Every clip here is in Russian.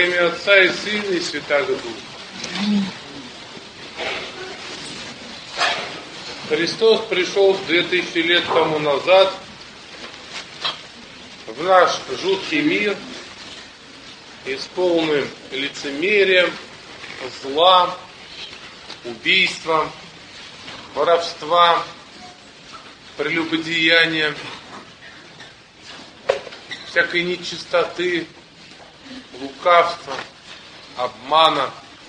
имя Отца и Сына и Святаго Духа. Христос пришел 2000 лет тому назад в наш жуткий мир, исполненным лицемерием, зла, убийством, воровства, прелюбодеяния, всякой нечистоты, лукавства, обмана.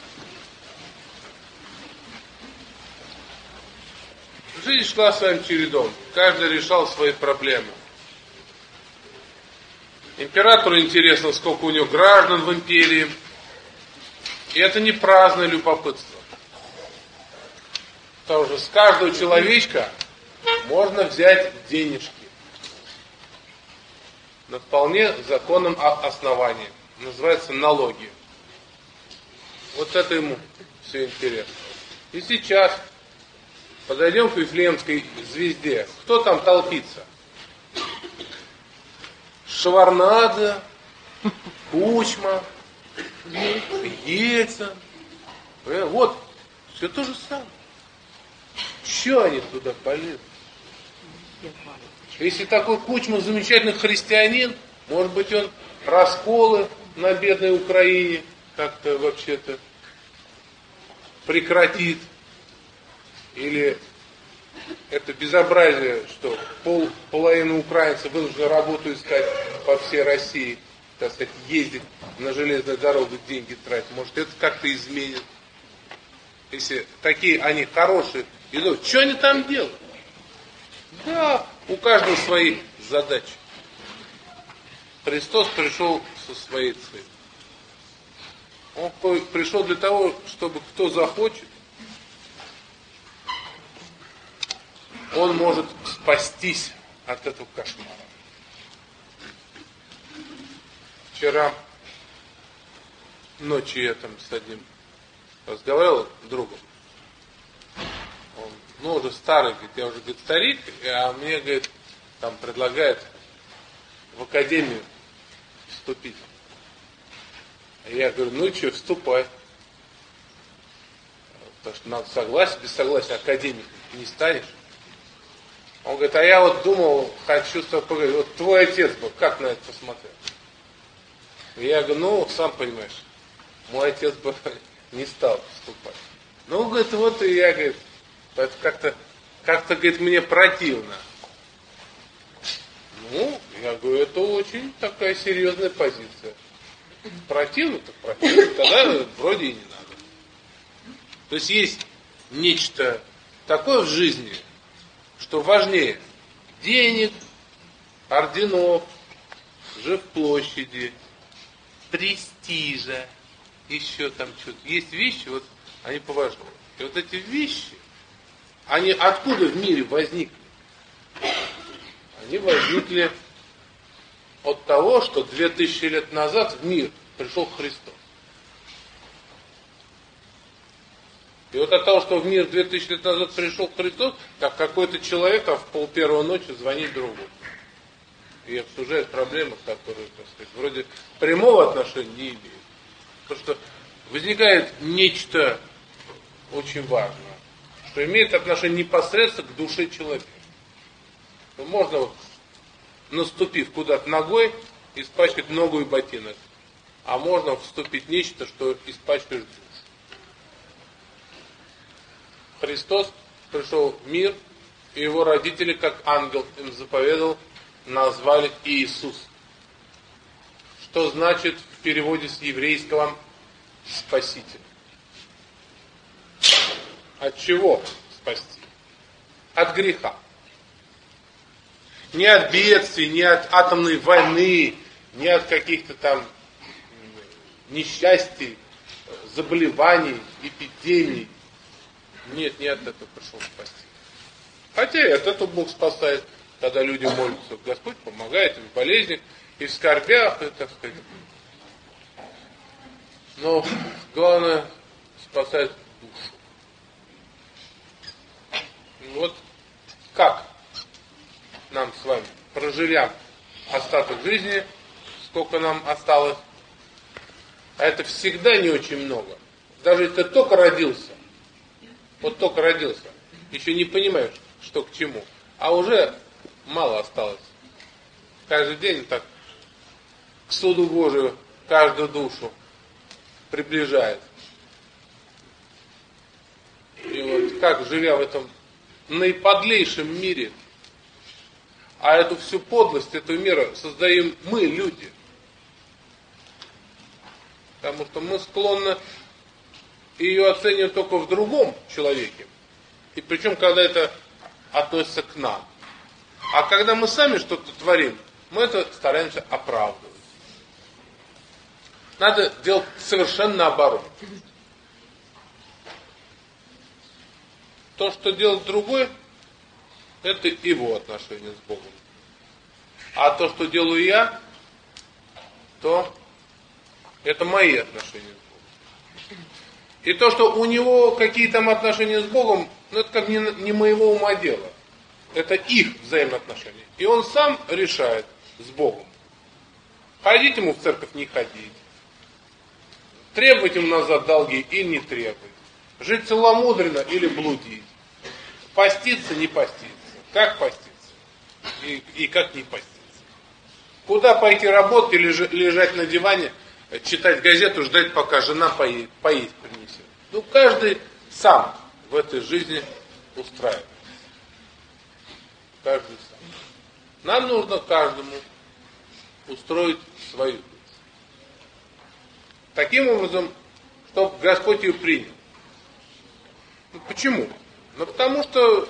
Жизнь шла своим чередом, каждый решал свои проблемы. Императору интересно, сколько у него граждан в империи. И это не праздное любопытство. Потому что с каждого человечка можно взять денежки. На вполне законном основании. Называется налоги. Вот это ему все интересно. И сейчас подойдем к Вифлеемской звезде. Кто там толпится? Шеварнадзе, Кучма, Ельцин. Вот, все то же самое. Чего они туда полезли? Если такой Кучма замечательный христианин, может быть, он расколы на бедной Украине как-то вообще-то прекратит. Или это безобразие, что половина украинцев вынуждена работу искать по всей России, так сказать, ездить на железной дороге, деньги тратить. Может, это как-то изменит. Если такие они хорошие идут, что они там делают? Да, у каждого свои задачи. Христос пришел со своей целью. Он пришел для того, чтобы кто захочет, он может спастись от этого кошмара. Вчера ночью я там с одним разговаривал с другом. Он, уже старый, говорит, я уже, говорит, старик, а мне, говорит, там предлагает в академию вступить. Я говорю, ну и что, вступай. Потому что надо согласие, без согласия академик не станешь. Он говорит, а я вот думал, хочу с тобой поговорить, вот твой отец бы, как на это посмотрел? Я говорю, ну, сам понимаешь, мой отец бы не стал вступать. Ну, говорит, вот и я, говорит, это как-то, говорит, мне противно. Ну, я говорю, это очень такая серьезная позиция. Противно, так противно, тогда вроде и не надо. То есть нечто такое в жизни, что важнее денег, орденов, жилплощади, престижа, еще там что-то. Есть вещи, вот они поважнее. И вот эти вещи, они откуда в мире возникли? Они возникли от того, что 2000 лет назад в мир пришел Христос. И вот от того, что в мир 2000 лет назад пришел Христос, как какой-то человек в 1:30 ночи звонит другу. И обсуждает проблемы, которые, так сказать, вроде прямого отношения не имеют. Потому что возникает нечто очень важное, что имеет отношение непосредственно к душе человека. Можно, вот, наступив куда-то ногой, испачкать ногу и ботинок. А можно вступить в нечто, что испачкаешь душу. Христос пришел в мир, и его родители, как ангел им заповедал, назвали Иисус. Что значит в переводе с еврейского Спаситель. От чего спасти? От греха. Не от бедствий, не от атомной войны, не от каких-то там несчастий, заболеваний, эпидемий. Нет, не от этого пришел спасти. Хотя и от этого Бог спасает, когда люди молятся. Господь помогает им в болезнях и в скорбях, и, так сказать. Но главное спасает душу. Вот как нам с вами, проживя остаток жизни, сколько нам осталось, А это всегда не очень много. Даже если ты только родился, вот только родился, еще не понимаешь, что к чему, а уже мало осталось. Каждый день так к суду Божию каждую душу приближает. И вот как, живя в этом наиподлейшем мире, а эту всю подлость этого мира создаем мы, люди. Потому что мы склонны ее оценивать только в другом человеке. И причем, когда это относится к нам. А когда мы сами что-то творим, мы это стараемся оправдывать. Надо делать совершенно наоборот. То, что делает другой, это его отношение с Богом. А то, что делаю я, то это мои отношения с Богом. И то, что у него какие там отношения с Богом, ну это как не моего ума дело. Это их взаимоотношения. И он сам решает с Богом. Ходить ему в церковь, не ходить. Требовать ему назад долги или не требовать. Жить целомудренно или блудить. Поститься, не поститься. Как поститься? И как не поститься. Куда пойти работать или лежать на диване, читать газету, ждать, пока жена поесть принесет. Ну, каждый сам в этой жизни устраивает. Каждый сам. Нам нужно каждому устроить свою жизнь. Таким образом, чтобы Господь ее принял. Ну, почему? Ну, потому что,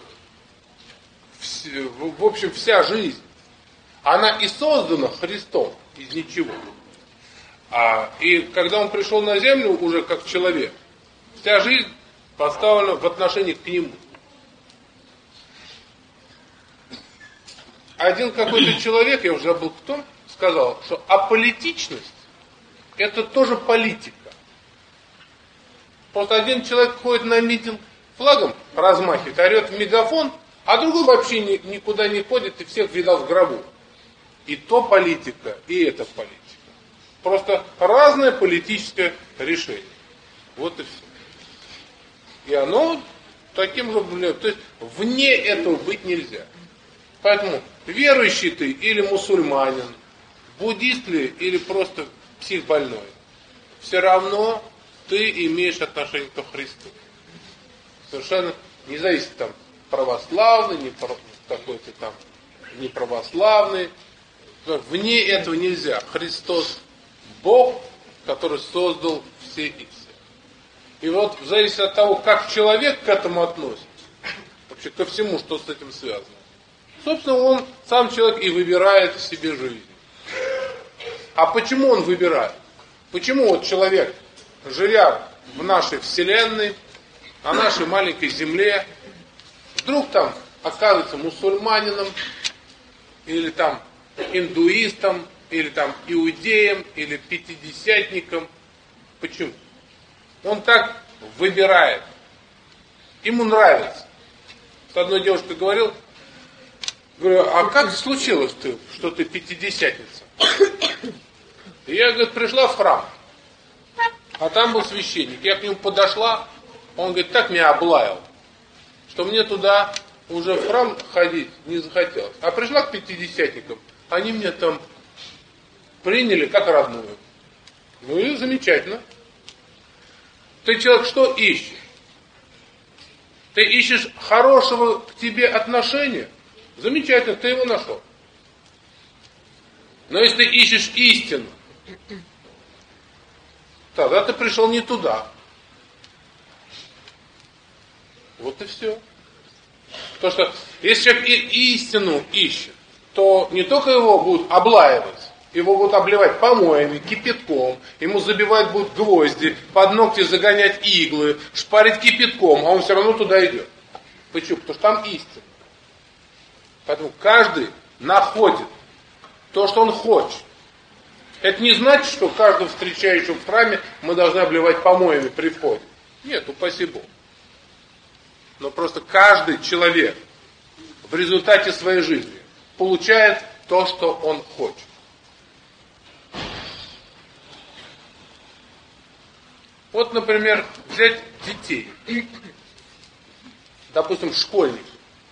в общем, вся жизнь, она и создана Христом из ничего. И когда Он пришел на землю уже как человек, вся жизнь поставлена в отношении к Нему. Один какой-то человек, я уже забыл кто, сказал, что аполитичность — это тоже политика. Просто один человек ходит на митинг, флагом размахивает, орет в мегафон, а другой вообще никуда не ходит и всех видал в гробу. И то политика, и это политика. Просто разное политическое решение. Вот и все. И оно таким же влияет. То есть вне этого быть нельзя. Поэтому верующий ты или мусульманин, буддист ли или просто психбольной, все равно ты имеешь отношение к Христу. Совершенно не зависит там православный, не какой-то там не православный. Вне этого нельзя. Христос Бог, который создал все и все. И вот в зависимости от того, как человек к этому относится, вообще ко всему, что с этим связано, собственно, он, сам человек, и выбирает себе жизнь. А почему он выбирает? Почему вот человек, живя в нашей вселенной, на нашей маленькой земле, вдруг там оказывается мусульманином, или там индуистом, или там иудеем, или пятидесятником? Почему? Он так выбирает. Ему нравится. С одной девушкой говорю, а как случилось, что ты пятидесятница? И я, говорит, пришла в храм, а там был священник. Я к нему подошла, он, говорит, так меня облаял, что мне туда уже в храм ходить не захотелось. А пришла к пятидесятникам, они меня там приняли как родную. Ну и замечательно. Ты, человек, что ищешь? Ты ищешь хорошего к тебе отношения? Замечательно, ты его нашел. Но если ты ищешь истину, тогда ты пришел не туда. Вот и все. Потому что если человек истину ищет, то не только его будут облаивать, его будут обливать помоями, кипятком, ему забивать будут гвозди, под ногти загонять иглы, шпарить кипятком, а он все равно туда идет. Почему? Потому что там истина. Поэтому каждый находит то, что он хочет. Это не значит, что каждого встречающего в храме мы должны обливать помоями при входе. Нет, упаси Бог. Но просто каждый человек в результате своей жизни получает то, что он хочет. Вот, например, взять детей. Допустим, школьников.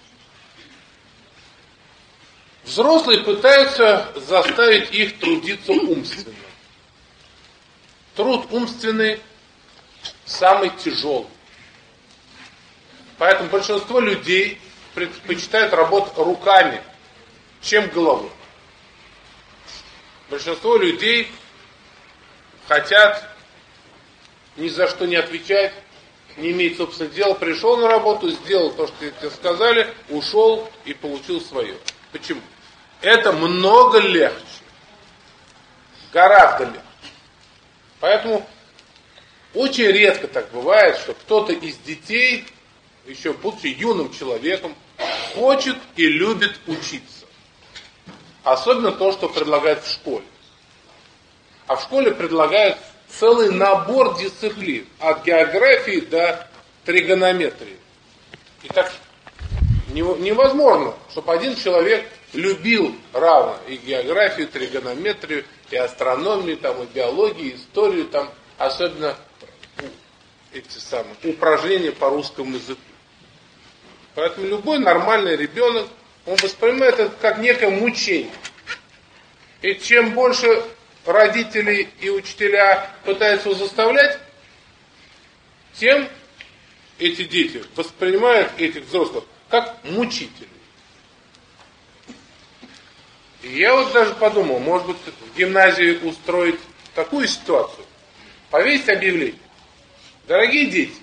Взрослые пытаются заставить их трудиться умственно. Труд умственный самый тяжелый. Поэтому большинство людей предпочитают работать руками, чем головой. Большинство людей хотят ни за что не отвечать, не иметь собственного дела. Пришел на работу, сделал то, что тебе сказали, ушел и получил свое. Почему? Это много легче. Гораздо легче. Поэтому очень редко так бывает, что кто-то из детей, еще будучи юным человеком, хочет и любит учиться. Особенно то, что предлагают в школе. А в школе предлагают целый набор дисциплин. От географии до тригонометрии. И так невозможно, чтобы один человек любил равно и географию, и тригонометрию, и астрономию, там, и биологию, и историю, там, особенно эти самые упражнения по русскому языку. Поэтому любой нормальный ребенок, он воспринимает это как некое мучение. И чем больше родители и учителя пытаются его заставлять, тем эти дети воспринимают этих взрослых как мучителей. И я вот даже подумал, может быть, в гимназии устроить такую ситуацию. Повесить объявление. Дорогие дети,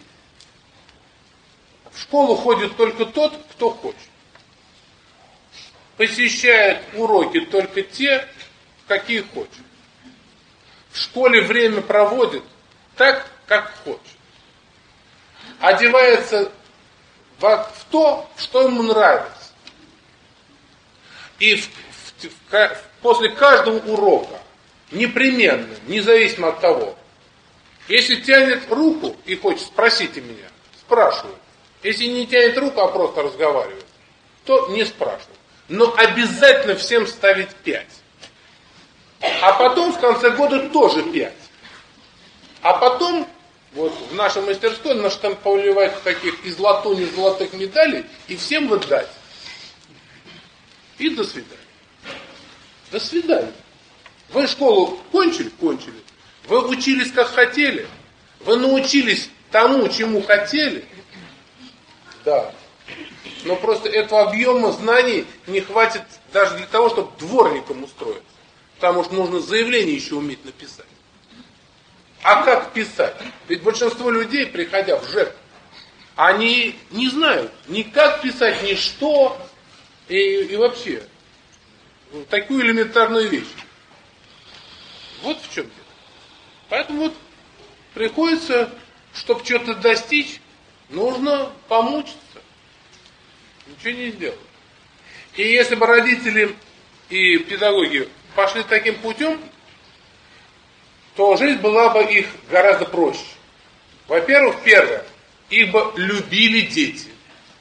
в школу ходит только тот, кто хочет. Посещает уроки только те, какие хочет. В школе время проводит так, как хочет. Одевается в то, что ему нравится. И после каждого урока, непременно, независимо от того, если тянет руку и хочет, спросите меня, спрашиваю. Если не тянет руку, а просто разговаривает, то не спрашиваю. Но обязательно всем ставить 5. А потом в конце года тоже 5. А потом, вот в нашей мастерской наштамповать таких из латуни золотых медалей и всем выдать. И до свидания. До свидания. Вы школу кончили? Кончили. Вы учились как хотели? Вы научились тому, чему хотели? Да. Но просто этого объема знаний не хватит даже для того, чтобы дворником устроиться. Потому что нужно заявление еще уметь написать. А как писать? Ведь большинство людей, приходя в ЖЭК, они не знают ни как писать, ни что, и вообще. Такую элементарную вещь. Вот в чем дело. Поэтому вот приходится, чтобы что-то достичь, нужно помучиться. Ничего не сделать. И если бы родители и педагоги пошли таким путем, то жизнь была бы их гораздо проще. Во-первых, первое, их бы любили дети.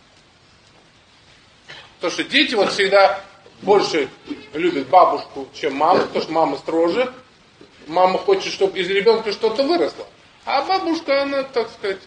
Потому что дети вот всегда больше любят бабушку, чем маму, потому что мама строже. Мама хочет, чтобы из ребенка что-то выросло. А бабушка, она, так сказать,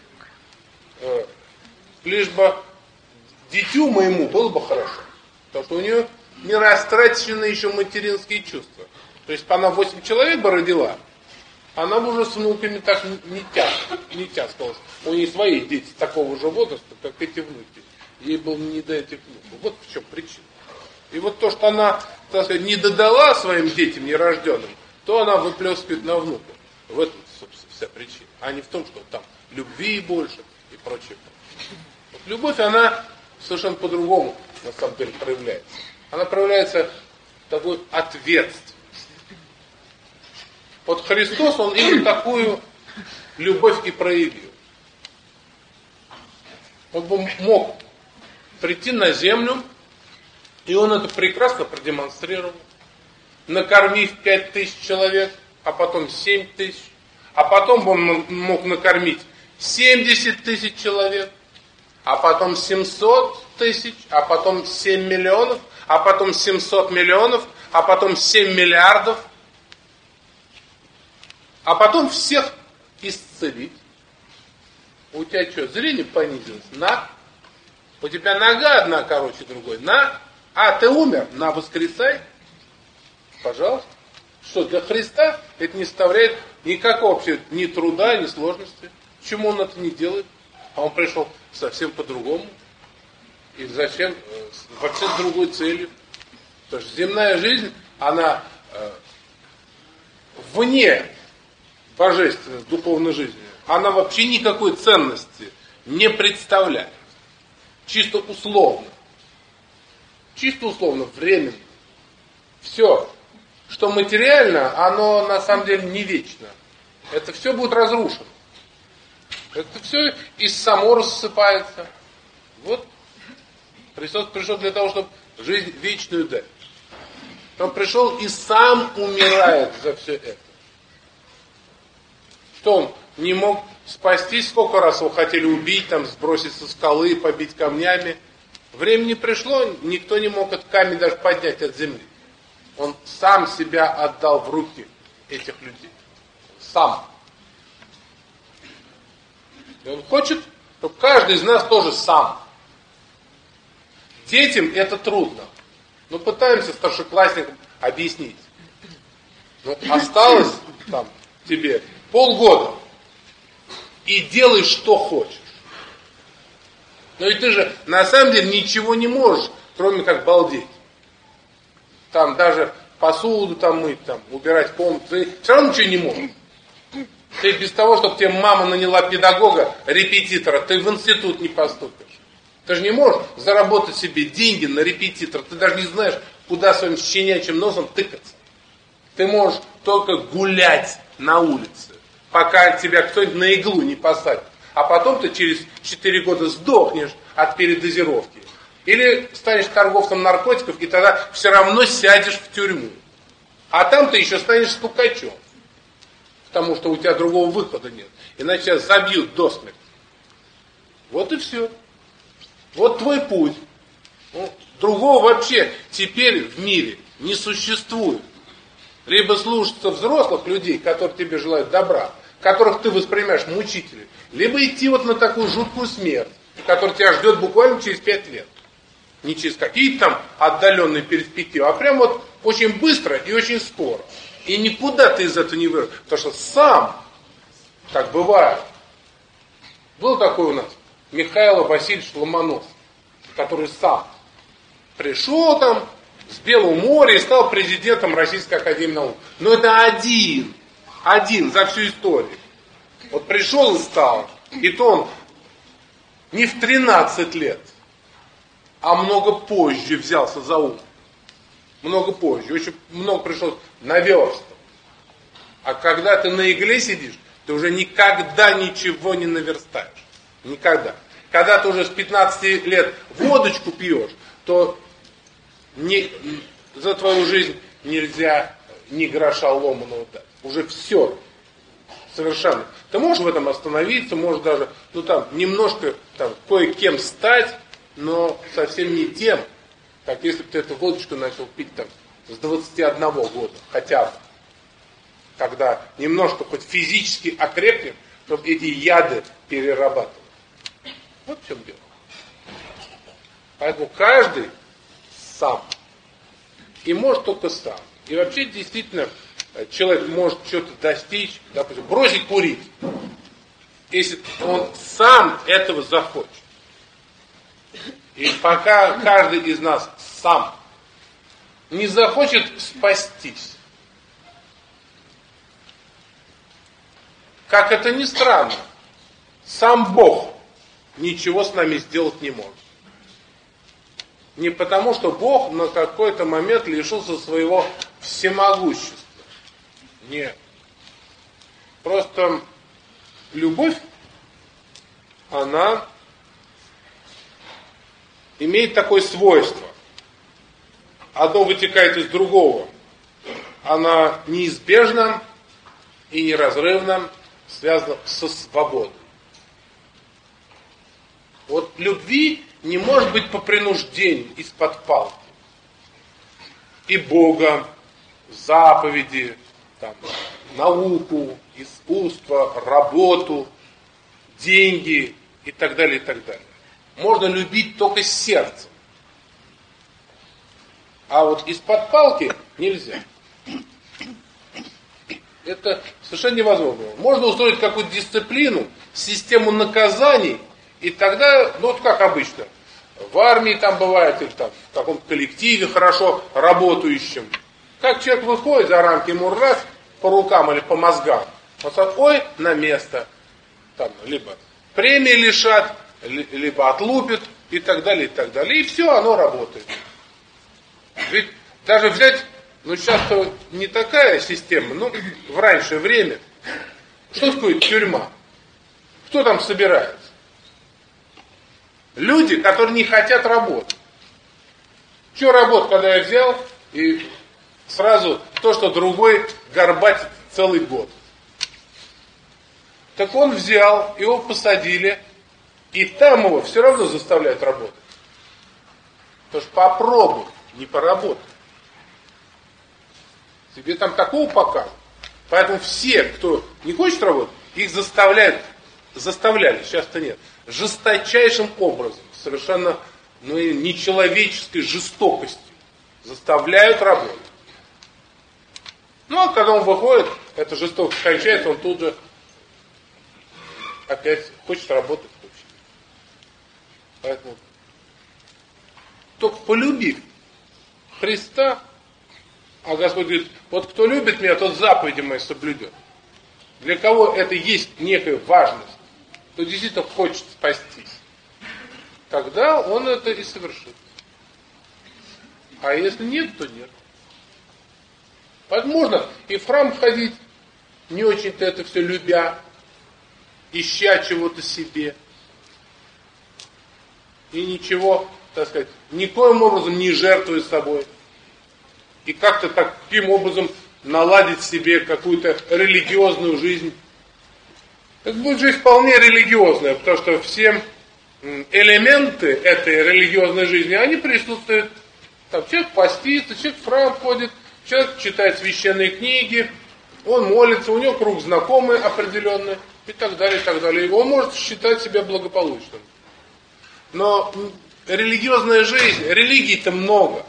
лишь бы дитю моему было бы хорошо. Потому что у нее не растрачены еще материнские чувства. То есть, она 8 человек бы родила, она бы уже с внуками так не тяскалась. У нее свои дети такого же возраста, как эти внуки. Ей было не до этих внуков. Вот в чем причина. И вот то, что она, так сказать, не додала своим детям нерожденным, то она выплескивает на внуков. В этом, собственно, вся причина. А не в том, что там любви больше и прочее. Вот любовь, она совершенно по-другому, на самом деле, проявляется. Она проявляется такой ответственностью. Вот Христос, он именно такую любовь и проявил. Он бы мог прийти на землю, и он это прекрасно продемонстрировал, накормив 5000 человек, а потом 7000, а потом он мог накормить 70 000 человек, а потом 700 000, а потом 7 миллионов, а потом 700 миллионов, а потом 7 миллиардов, а потом всех исцелить. У тебя что, зрение понизилось? На. У тебя нога одна короче другой. На. А, ты умер? На, воскресай. Пожалуйста. Что, для Христа это не составляет никакого вообще ни труда, ни сложности. Почему он это не делает? А он пришел совсем по-другому. И зачем? Вообще с другой целью. Потому что земная жизнь, она вне божественной, духовной жизни. Она вообще никакой ценности не представляет. Чисто условно. Чисто условно, временно. Все, что материально, оно на самом деле не вечно. Это все будет разрушено. Это все и само рассыпается. Вот Христос пришел для того, чтобы жизнь вечную дать. Он пришел и сам умирает за все это. Что он не мог спастись, сколько раз его хотели убить, там, сбросить со скалы, побить камнями. Время не пришло, никто не мог этот камень даже поднять от земли. Он сам себя отдал в руки этих людей. Сам. И он хочет, чтобы каждый из нас тоже сам. Детям это трудно. Но пытаемся старшеклассникам объяснить. Но осталось там тебе полгода. И делай, что хочешь. Но и ты же на самом деле ничего не можешь, кроме как балдеть. Там даже посуду там мыть, там, убирать комнату. Ты все равно ничего не можешь. Ты без того, чтобы тебе мама наняла педагога, репетитора, ты в институт не поступишь. Ты же не можешь заработать себе деньги на репетитора. Ты даже не знаешь, куда своим щенячьим носом тыкаться. Ты можешь только гулять на улице, пока тебя кто-нибудь на иглу не посадит. А потом ты через 4 года сдохнешь от передозировки. Или станешь торговцем наркотиков, и тогда все равно сядешь в тюрьму. А там ты еще станешь стукачом. Потому что у тебя другого выхода нет. Иначе тебя забьют до смерти. Вот и все. Вот твой путь. Другого вообще теперь в мире не существует. Либо слушаться взрослых людей, которые тебе желают добра, которых ты воспринимаешь мучителей, либо идти вот на такую жуткую смерть, которая тебя ждет буквально через 5 лет. Не через какие-то там отдаленные перспективы, а прям вот очень быстро и очень скоро. И никуда ты из этого не вырвешь. Потому что сам, так бывает, был такой у нас Михаил Васильевич Ломоносов, который сам пришел там с Белого моря и стал президентом Российской Академии Наук. Но это один за всю историю. Вот пришел и стал, и то он не в 13 лет, а много позже взялся за ум. Много позже, очень много пришлось наверстывать. А когда ты на игле сидишь, ты уже никогда ничего не наверстаешь. Никогда. Когда ты уже с 15 лет водочку пьешь, то за твою жизнь нельзя ни гроша ломаного дать. Уже все. Совершенно. Ты можешь в этом остановиться, можешь даже, немножко кое-кем стать, но совсем не тем, как если бы ты эту водочку начал пить с 21 года, хотя бы. Когда немножко хоть физически окрепнем, чтобы эти яды перерабатывать. Вот в чем дело. Поэтому каждый сам. И может только сам. И вообще действительно человек может что-то достичь, допустим, бросить курить, если он сам этого захочет. И пока каждый из нас сам не захочет спастись, как это ни странно, сам Бог ничего с нами сделать не может. Не потому, что Бог на какой-то момент лишился своего всемогущества. Нет. Просто любовь, она имеет такое свойство. Одно вытекает из другого. Она неизбежно и неразрывно связана со свободой. Вот любви не может быть по принуждению, из-под палки. И Бога, заповеди, науку, искусство, работу, деньги и так далее, и так далее. Можно любить только сердцем. А вот из-под палки нельзя. Это совершенно невозможно. Можно устроить какую-то дисциплину, систему наказаний, и тогда, ну вот как обычно, в армии там бывает, или там в каком-то коллективе хорошо работающем. Как человек выходит за рамки, ему раз по рукам или по мозгам, он сразу, ой, на место. Там, либо премии лишат, либо отлупят, и так далее, и так далее. И все, оно работает. Ведь даже взять, ну сейчас-то не такая система, но в раннее время, что такое тюрьма? Кто там собирается? Люди, которые не хотят работать. Что работать, когда я взял и сразу то, что другой горбатит целый год. Так он взял, его посадили, и там его все равно заставляют работать. Потому что попробуй, не поработай. Тебе там такого покажут. Поэтому все, кто не хочет работать, их заставляли, сейчас-то нет, жесточайшим образом, совершенно нечеловеческой жестокостью заставляют работать. Ну а когда он выходит, эта жестокость кончается, он тут же опять хочет работать. Поэтому только полюбив Христа, а Господь говорит, вот кто любит меня, тот заповеди мои соблюдет. Для кого это есть некая важность, кто действительно хочет спастись, тогда он это и совершит. А если нет, то нет. Поэтому можно и в храм ходить, не очень-то это все любя, ища чего-то себе. И ничего, так сказать, никоим образом не жертвуя собой. И как-то таким образом наладить себе какую-то религиозную жизнь. Это будет жизнь вполне религиозная, потому что все элементы этой религиозной жизни, они присутствуют. Там человек постится, человек в храм ходит, человек читает священные книги, он молится, у него круг знакомый определенный, и так далее, и так далее. И он может считать себя благополучным. Но религиозная жизнь, религий-то много.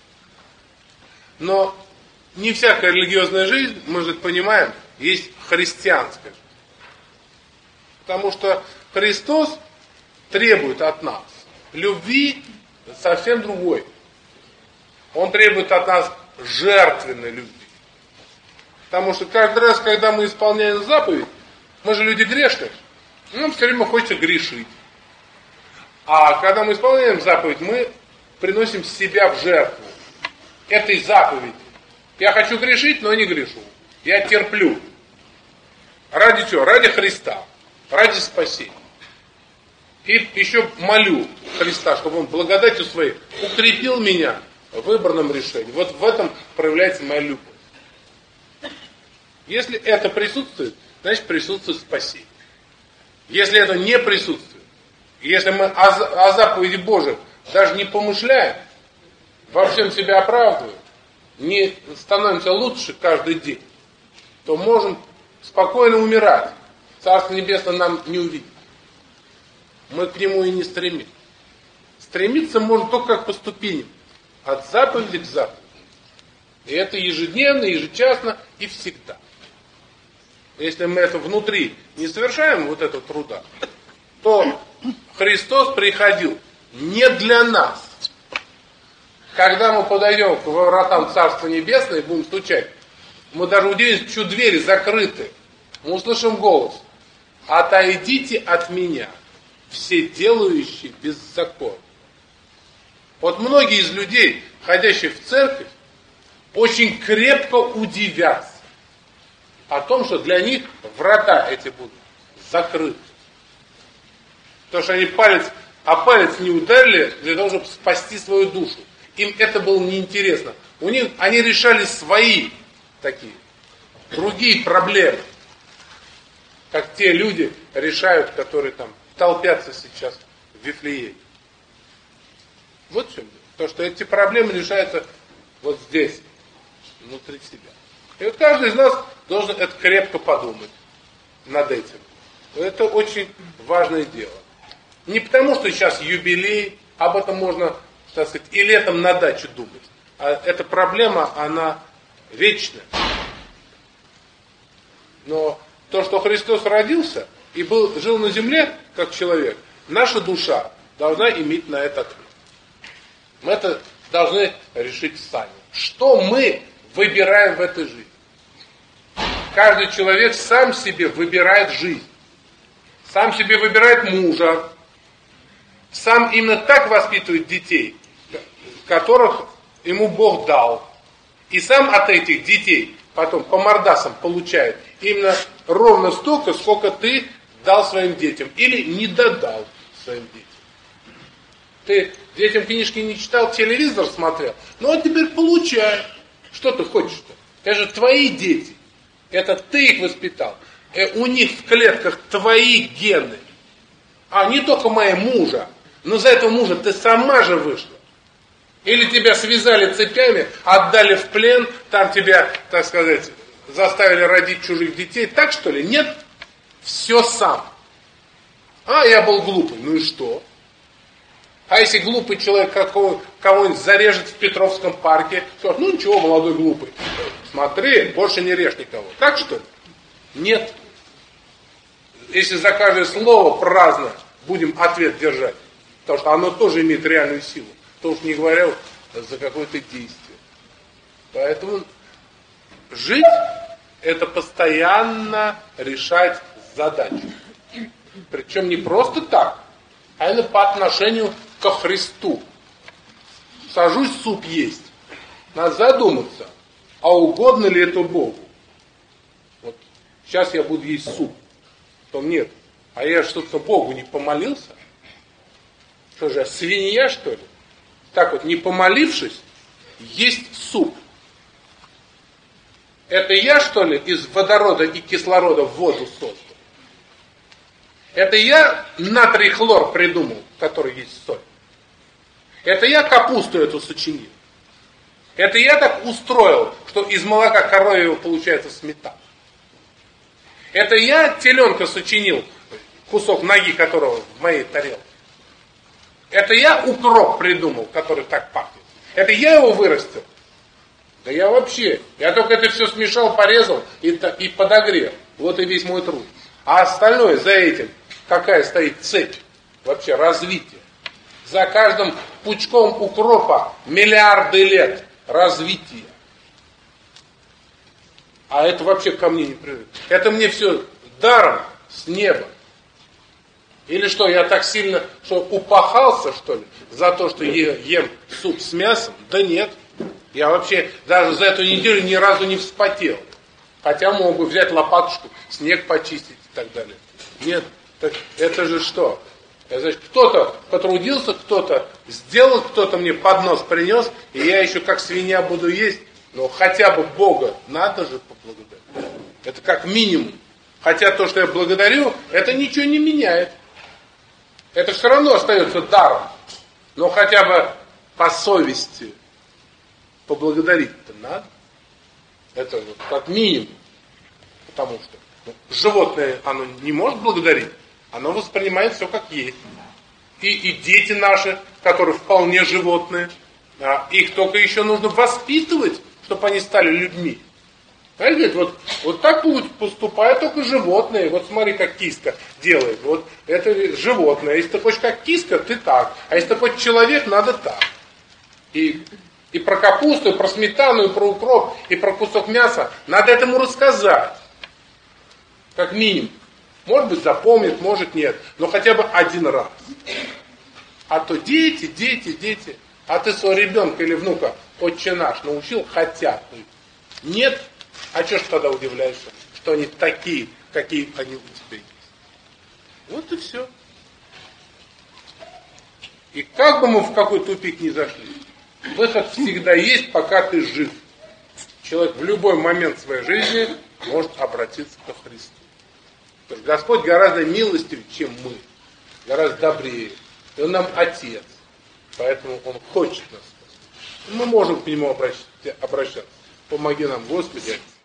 Но не всякая религиозная жизнь, мы же понимаем, есть христианская. Потому что Христос требует от нас любви совсем другой. Он требует от нас жертвенной любви. Потому что каждый раз, когда мы исполняем заповедь, мы же люди грешные, нам все время хочется грешить. А когда мы исполняем заповедь, мы приносим себя в жертву этой заповеди. Я хочу грешить, но не грешу. Я терплю. Ради чего? Ради Христа. Ради спасения. И еще молю Христа, чтобы Он благодатью Своей укрепил меня в выбранном решении. Вот в этом проявляется моя любовь. Если это присутствует, значит присутствует спасение. Если это не присутствует, если мы о заповеди Божией даже не помышляем, во всем себя оправдываем, не становимся лучше каждый день, то можем спокойно умирать. Царство Небесное нам не увидеть. Мы к нему и не стремимся. Стремиться можно только как по ступеням. От заповеди к заповеди. И это ежедневно, ежечасно и всегда. Если мы это внутри не совершаем, вот этого труда, то Христос приходил не для нас. Когда мы подойдем к воротам Царства Небесного и будем стучать, мы даже удивимся, что двери закрыты. Мы услышим голос. Отойдите от меня, все делающие беззаконие. Вот многие из людей, ходящих в церковь, очень крепко удивятся о том, что для них врата эти будут закрыты. Потому что они палец не ударили для того, чтобы спасти свою душу. Им это было неинтересно. Они решали свои такие, другие проблемы. Как те люди решают, которые там толпятся сейчас в Вифлееме. Вот в чем дело. То, что эти проблемы решаются вот здесь, внутри себя. И вот каждый из нас должен это крепко подумать над этим. Это очень важное дело. Не потому, что сейчас юбилей, об этом можно, так сказать, и летом на даче думать. А эта проблема, она вечная. Но то, что Христос родился и жил на земле, как человек, наша душа должна иметь на это ответ. Мы это должны решить сами. Что мы выбираем в этой жизни? Каждый человек сам себе выбирает жизнь. Сам себе выбирает мужа. Сам именно так воспитывает детей, которых ему Бог дал. И сам от этих детей потом по мордасам получает именно ровно столько, сколько ты дал своим детям. Или не додал своим детям. Ты детям книжки не читал, телевизор смотрел. Ну а теперь получай. Что ты хочешь-то? Это же твои дети. Это ты их воспитал. У них в клетках твои гены. А не только моего мужа. Но за этого мужа ты сама же вышла. Или тебя связали цепями, отдали в плен, там тебя, так сказать, заставили родить чужих детей. Так что ли? Нет. Все сам. А я был глупый. Ну и что? А если глупый человек кого-нибудь зарежет в Петровском парке, скажет, ну ничего, молодой глупый. Смотри, больше не режь никого. Так что ли? Нет. Если за каждое слово праздно будем ответ держать, потому что оно тоже имеет реальную силу, то уж не говоря за какое-то действие. Поэтому жить — это постоянно решать задачу. Причем не просто так, а именно по отношению ко Христу. Сажусь суп есть. Надо задуматься, а угодно ли это Богу? Вот сейчас я буду есть суп. Потом нет. А я что-то Богу не помолился? Что же, я свинья, что ли? Так вот, не помолившись, есть суп. Это я, что ли, из водорода и кислорода в воду создал? Это я натрий хлор придумал, который есть соль? Это я капусту эту сочинил? Это я так устроил, что из молока коровьего получается сметана? Это я теленка сочинил, кусок ноги которого в моей тарелке? Это я укроп придумал, который так пахнет? Это я его вырастил? Да я вообще, я только это все смешал, порезал и подогрел. Вот и весь мой труд. А остальное за этим, какая стоит цепь вообще развития? За каждым пучком укропа миллиарды лет развития. А это вообще ко мне не придет. Это мне все даром с неба. Или что, я так сильно, что упахался, что ли, за то, что ем суп с мясом? Да нет. Я вообще даже за эту неделю ни разу не вспотел. Хотя мог бы взять лопатушку, снег почистить и так далее. Нет, так это же что? Это значит, кто-то потрудился, кто-то сделал, кто-то мне поднос принес, и я еще как свинья буду есть. Но хотя бы Бога надо же поблагодарить. Это как минимум. Хотя то, что я благодарю, это ничего не меняет. Это все равно остается даром. Но хотя бы по совести поблагодарить-то надо. Это вот как минимум. Потому что животное, оно не может благодарить. Оно воспринимает все как есть. И дети наши, которые вполне животные, их только еще нужно воспитывать, чтобы они стали людьми. Понимаете, вот так поступают только животные. Вот смотри, как киска делает. Вот это животное. Если ты хочешь как киска, ты так. А если ты хочешь человек, надо так. И про капусту, и про сметану, и про укроп, и про кусок мяса надо этому рассказать. Как минимум. Может быть, запомнит, может нет. Но хотя бы один раз. А то дети. А ты своего ребенка или внука «Отче наш» научил хотя бы. Нет. А что ж тогда удивляешься, что они такие, какие они у тебя есть? Вот и все. И как бы мы в какой тупик ни зашли, выход всегда есть, пока ты жив. Человек в любой момент своей жизни может обратиться ко Христу. То есть Господь гораздо милостивее, чем мы, гораздо добрее. И Он нам Отец. Поэтому Он хочет нас спасти. Мы можем к Нему обращаться. Помоги нам, Господи.